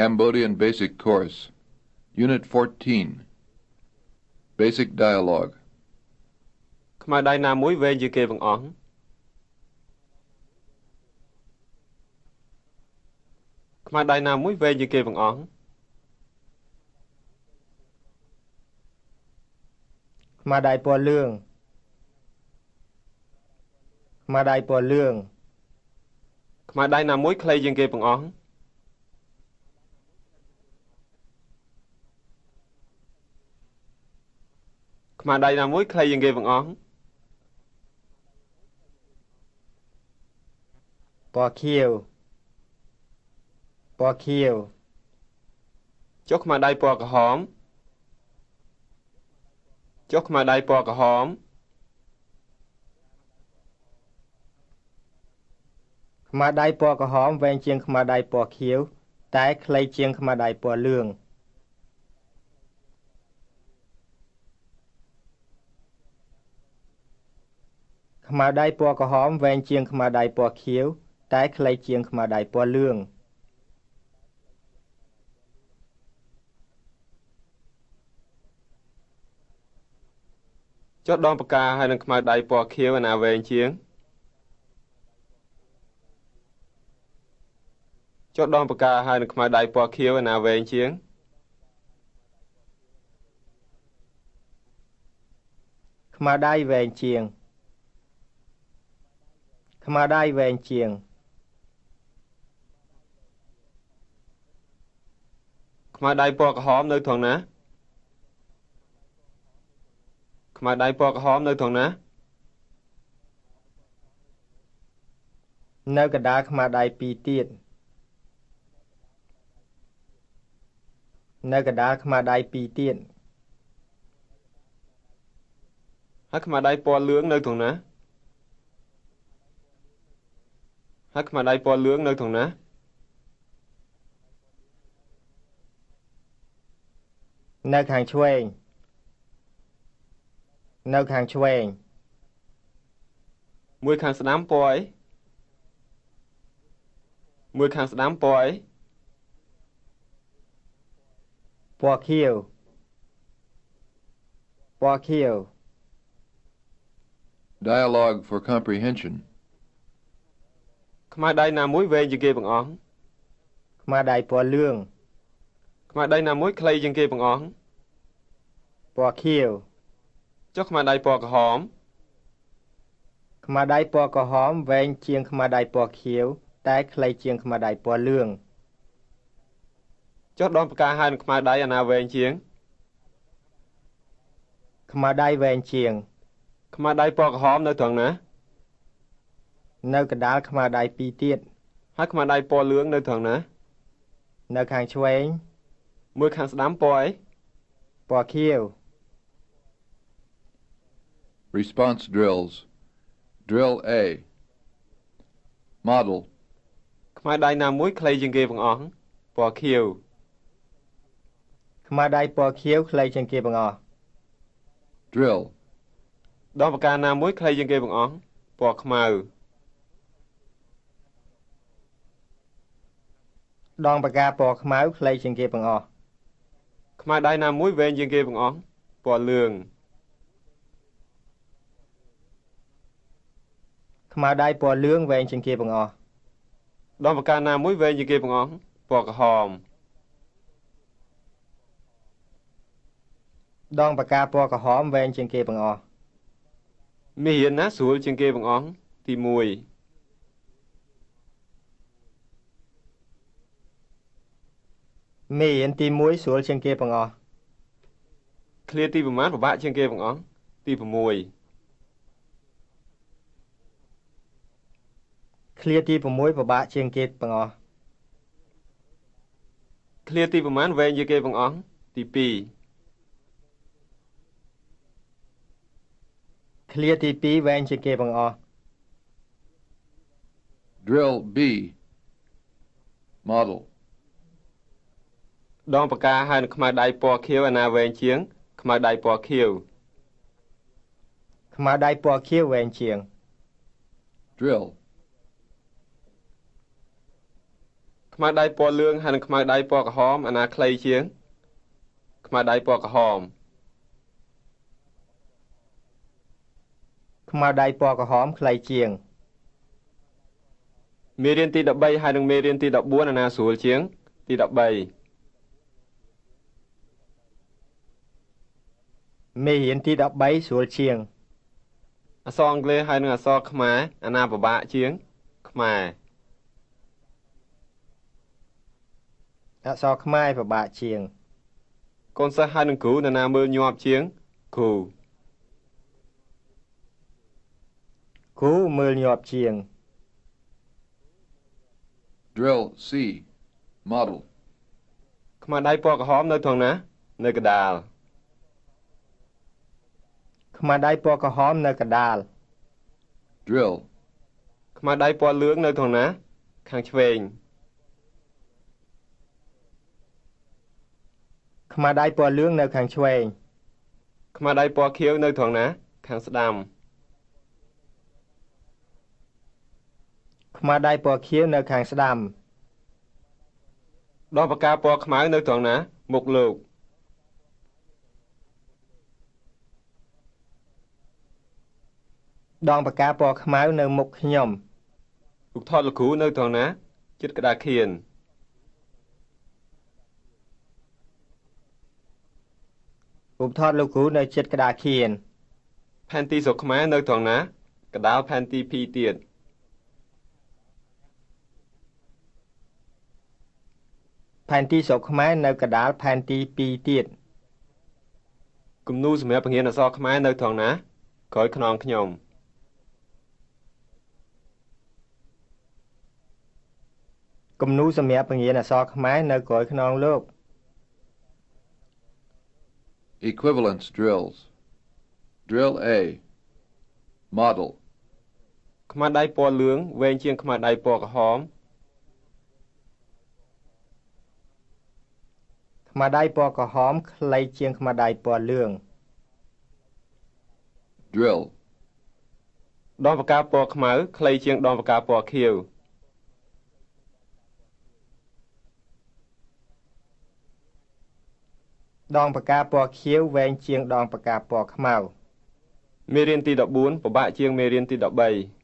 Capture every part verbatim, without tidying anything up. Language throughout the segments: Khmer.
Cambodian Basic Course, Unit fourteen, Basic Dialogue. ខ្មែរដៃណាមួយវែងជាងគេបង្អស់ខ្មែរដៃណាមួយវែងជាងគេបង្អស់ខ្មែរដៃពណ៌លឿងខ្មែរដៃពណ៌លឿងខ្មែរដៃណាមួយខ្លីជាងគេបង្អស់ខ្មែរដៃណាមួយខ្លីជាងគេបង្អស់ពណ៌ខៀវពណ៌ខៀវចុះខ្មែរដៃពណ៌ក្រហមចុះខ្មែរដៃពណ៌ក្រហមខ្មែរដៃពណ៌ក្រហមវែងជាងខ្មែរដៃពណ៌ខៀវតែខ្លីជាងខ្មែរដៃពណ៌លឿងខ្មែរដៃពណ៌ក្រហមវែងជាងខ្មែរដៃពណ៌ខៀវតែខ្លីជាងខ្មែរដៃពណ៌លឿងចុះដងផ្កាហើយនឹងខ្មែរដៃពណ៌ខៀវឯណាវែងជាងចុះដងផ្កាហើយនឹងខ្មែរដៃពណ៌ខៀវឯណាវែងជាងខ្មែរដៃវែងជាងខ្មែរដៃវែងជាងខ្មែរដៃពណ៌ក្រហមនៅត្រង់ណាខ្មែរដៃពណ៌ក្រហមនៅត្រង់ណានៅកណ្ដាលខ្មែរដៃពីរទៀតនៅកណ្ដាលខ្មែរដៃពីរទៀតហើយខ្មែរដៃពណ៌លឿងនៅត្រង់ណាហើយខ្មែរដៃពណ៌លឿងនៅត្រង់ណានៅខាងឆ្វេងនៅខាងឆ្វេងមួយខាងស្ដាំពណ៌អីមួយខាងស្ដាំពណ៌អីពណ៌ខៀវពណ៌ខៀវ Dialogue for Comprehension. ខ្មែរដៃណាមួយវែងជាងគេបង្អស់ខ្មែរដៃពណ៌លឿងខ្មែរដៃណាមួយខ្លីជាងគេបង្អស់ពណ៌ខៀវចុះខ្មែរដៃពណ៌ក្រហមខ្មែរដៃពណ៌ក្រហមវែងជាងខ្មែរដៃពណ៌ខៀវតែខ្លីជាងខ្មែរដៃពណ៌លឿងចុះដងផ្កាហើយនឹងខ្មែរដៃអាណាវែងជាងខ្មែរដៃវែងជាងខ្មែរដៃពណ៌ក្រហមនៅត្រង់ណានៅកណ្ដាលខ្មែរដៃពីរទៀតហើយខ្មែរដៃពណ៌លឿងនៅត្រង់ណានៅខាងឆ្វេងមួយខាងស្ដាំពណ៌អីពណ៌ខៀវ Response drills. Drill A. Model. ខ្មែរដៃណាមួយខ្លីជាងគេបង្អស់ពណ៌ខៀវខ្មែរដៃពណ៌ខៀវខ្លីជាងគេបង្អស់ Drill. ដងផ្កាណាមួយខ្លីជាងគេបង្អស់ពណ៌ខ្មៅដងបកាពណ៌ខ្មៅខ្លីជាងគេបង្អស់ខ្មែរដៃណាមួយវែងជាងគេបង្អស់ពណ៌លឿងខ្មែរដៃពណ៌លឿងវែងជាងគេបង្អស់ដងផ្កាណាមួយវែងជាងគេបង្អស់ពណ៌ក្រហមដងបកាពណ៌ក្រហមវែងជាងគេបង្អស់មាសរៀនណាស្រួលជាងគេបង្អស់ទីមួយមេរៀនទីមួយស្រួលជាងគេបង្អស់ឃ្លាទីប្រមាណពិបាកជាងគេបង្អស់ទី៦ឃ្លាទី៦ពិបាកជាងគេបង្អស់ឃ្លាទីប្រមាណវែងជាងគេបង្អស់ទីពីរឃ្លាទីពីរវែងជាងគេបង្អស់ Drill B. Model. ដងផ្កាហើយនឹងខ្មែរដៃពណ៌ខៀវឯណាវែងជាងខ្មែរដៃពណ៌ខៀវខ្មែរដៃពណ៌ខៀវវែងជាង Drill. ខ្មៅដៃពណ៌លឿងហើយនិងខ្មៅដៃពណ៌ក្រហមអាណាខ្លីជាងខ្មៅដៃពណ៌ក្រហមខ្មៅដៃពណ៌ក្រហមខ្លីជាងមេរៀនទី13ហើយនិងមេរៀនទី14អាណាស្រួលជាងទី13 មេរៀនទី13ស្រួលជាងអក្សរអង់គ្លេសហើយនិងអក្សរខ្មែរអាណាពិបាកជាងខ្មែរអក្សរខ្មែរពិបាកជាងកូនសិស្សហើយនិងគ្រូនរណាមើលញាប់ជាងគ្រូគ្រូមើលញាប់ជាង Drill C. Model. ខ្មៅដៃពណ៌ក្រហមនៅត្រង់ណានៅកណ្ដាលខ្មៅដៃពណ៌ក្រហមនៅកណ្ដាល Drill. ខ្មៅដៃពណ៌លឿងនៅត្រង់ណាខាងឆ្វេងខ្មៅដៃពណ៌លឿងនៅខាងឆ្វេងខ្មៅដៃពណ៌ខៀវនៅត្រង់ណាខាងស្ដាំខ្មៅដៃពណ៌ខៀវនៅខាងស្ដាំដងផ្កាពណ៌ខ្មៅនៅត្រង់ណាមុខលោកដងផ្កាពណ៌ខ្មៅនៅមុខខ្ញុំឧបថតលោកគ្រូនៅត្រង់ណាជិតក្តារខៀនឧបថតលោកគ្រូនៅជិតក្តារខៀនផែនទីស្រុកខ្មែរនៅត្រង់ណាកណ្ដាលផែនទីពីរទៀតផែនទីស្រុកខ្មែរនៅកណ្ដាលផែនទីពីរទៀតគំនូរសម្រាប់បង្រៀនអក្សរខ្មែរនៅត្រង់ណាក្រោយខ្នងខ្ញុំគំនូរសម្រាប់បង្រៀនអក្សរខ្មែរនៅក្រោយខ្នងលោក Equivalence drills. Drill A. Model. ខ្មៅដៃពណ៌លឿងវែងជាងខ្មៅដៃពណ៌ក្រហមខ្មៅដៃពណ៌ក្រហមខ្លីជាងខ្មៅដៃពណ៌លឿង Drill. ដងផ្កាពណ៌ខ្មៅខ្លីជាងដងផ្កាពណ៌ខៀវដងផ្កាពណ៌ខៀវវែងជាងដងផ្កាពណ៌ខ្មៅមេរៀនទី14ពិបាកជាងមេរៀនទី13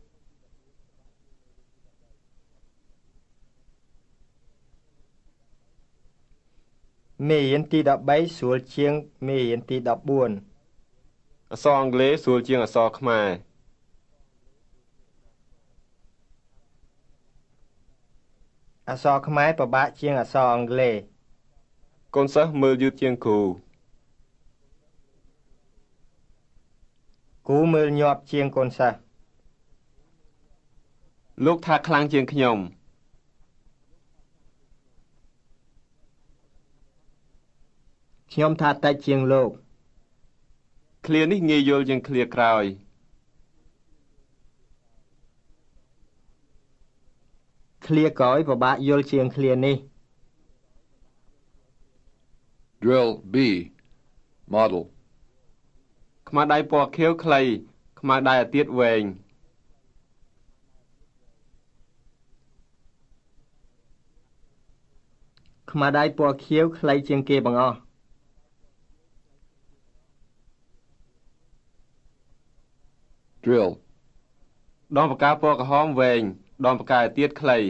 មេរៀនទី13ស្រួលជាងមេរៀនទី14 អក្សរអង់គ្លេសស្រួលជាងអក្សរខ្មែរអក្សរខ្មែរពិបាកជាងអក្សរអង់គ្លេសកូនសិស្សមើលយឺតជាងគ្រូគ្រូមើលញាប់ជាងកូនសិស្សលោកថាខ្លាំងជាងខ្ញុំខ្ញុំថាតិចជាងលោកឃ្លានេះងាយយល់ជាងឃ្លាក្រោយឃ្លាក្រោយពិបាកយល់ជាងឃ្លានេះ Drill B. Model. ខ្មៅដៃពណ៌ខៀវខ្លីខ្មៅដៃអាទៀតវែងខ្មៅដៃពណ៌ខៀវខ្លីជាងគេបង្អស់ Drill. ដងផ្កាពណ៌ក្រហមវែងដងផ្កាអាទៀតខ្លី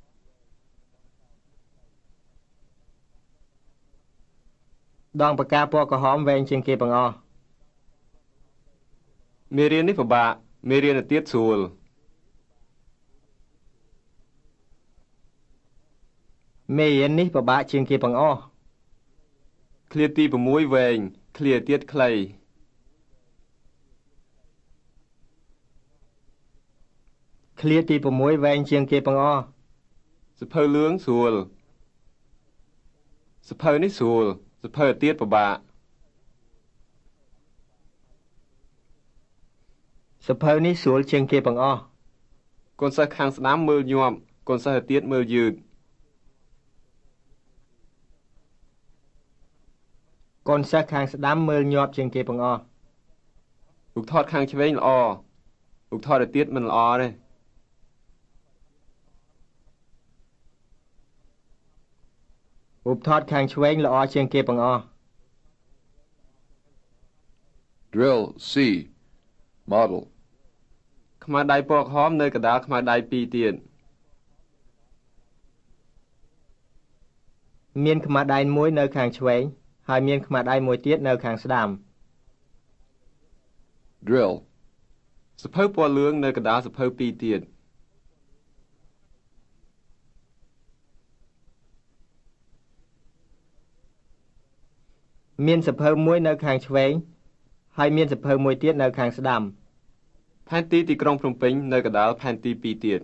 ដងផ្កាពណ៌ក្រហមវែងជាងគេបង្អស់មេរៀននេះពិបាកមេរៀនអាទៀតស្រួលមេរៀននេះពិបាកជាងគេបង្អស់ឃ្លាទី6វែងឃ្លាទៀតខ្លីឃ្លាទី6វែងជាងគេបង្អស់សភៅលឿងស្រួលសភៅនេះស្រួលសភៅអាទៀតពិបាកសភៅនេះស្រួលជាងគេបង្អស់កូនសិស្សខាងស្ដាំមើលញាប់កូនសិស្សអាទៀតមើលយឺតកូនសិស្សខាងស្ដាំមើលញាប់ជាងគេបង្អស់ឧបថតខាងឆ្វេងល្អឧបថតអាទៀតមិនល្អទេឧបថតខាងឆ្វេងល្អជាងគេបង្អស់ Drill C. Model. ខ្មៅដៃពណ៌ក្រហមនៅកណ្ដាលខ្មៅដៃពីរទៀតមានខ្មៅដៃមួយនៅខាងឆ្វេងហើយមានខ្មៅដៃមួយទៀតនៅខាងស្ដាំ Drill. សភៅពណ៌លឿងនៅកណ្ដាលសភៅពីរទៀតមានសភៅមួយនៅខាងឆ្វេងហើយមានសភៅមួយទៀតនៅខាងស្ដាំផែនទីទីក្រុងភ្នំពេញនៅកណ្ដាលផែនទីពីរទៀត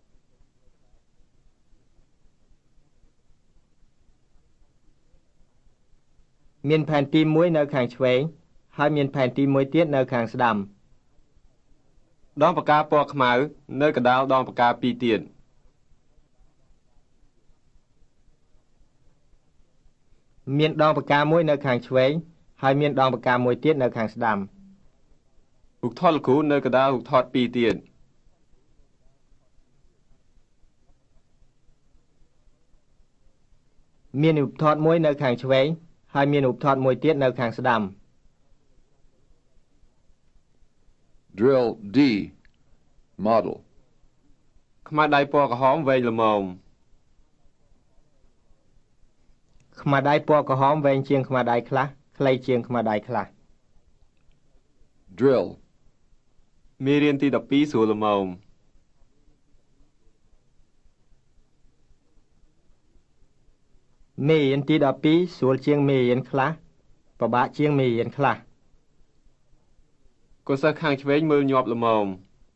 មានផែនទីមួយនៅខាងឆ្វេងហើយមានផែនទីមួយទៀតនៅខាងស្ដាំដងផ្កាពណ៌ខ្មៅនៅកណ្ដាលដងផ្កាពីរទៀតមានដងផ្កាមួយនៅខាងឆ្វេងហើយមានដងផ្កាមួយទៀតនៅខាងស្ដាំរូបថតលោកគ្រូនៅកណ្ដាលរូបថតពីរទៀតមានរូបថតមួយនៅខាងឆ្វេងហើយមានរូបថតមួយទៀតនៅខាងស្ដាំ Drill D. Model. ខ្មៅដៃពណ៌ក្រហមវែងល្មមខ្មៅដៃពណ៌ក្រហមវែងជាងខ្មៅដៃខ្លះខ្លីជាងខ្មៅដៃខ្លះ Drill. មេរៀនទីដប់ពីរស្រួលល្មមមេរៀនទីដប់ពីរស្រួលជាងមេរៀនខ្លះពិបាកជាងមេរៀនខ្លះកូនសិស្សខាងឆ្វេងមើលញាប់ល្មម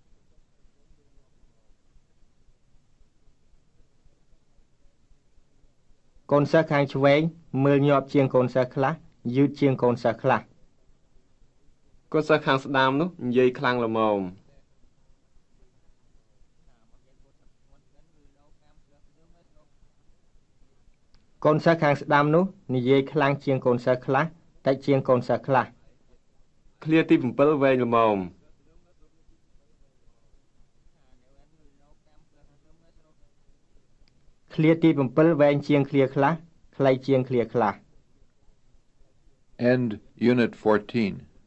កូនសិស្សខាងឆ្វេងមើលញាប់ជាងកូនសិស្សខ្លះយឺតជាងកូនសិស្សខ្លះកូនសិស្សខាងស្ដាំនោះនិយាយខ្លាំងល្មមកូនសិស្សខាងស្ដាំនោះនិយាយខ្លាំងជាងកូនសិស្សខ្លះតិចជាងកូនសិស្សខ្លះឃ្លាទីbảyវែងល្មមឃ្លាទីbảyវែងជាងឃ្លាខ្លះខ្លីជាងឃ្លាខ្លះ End Unit fourteen.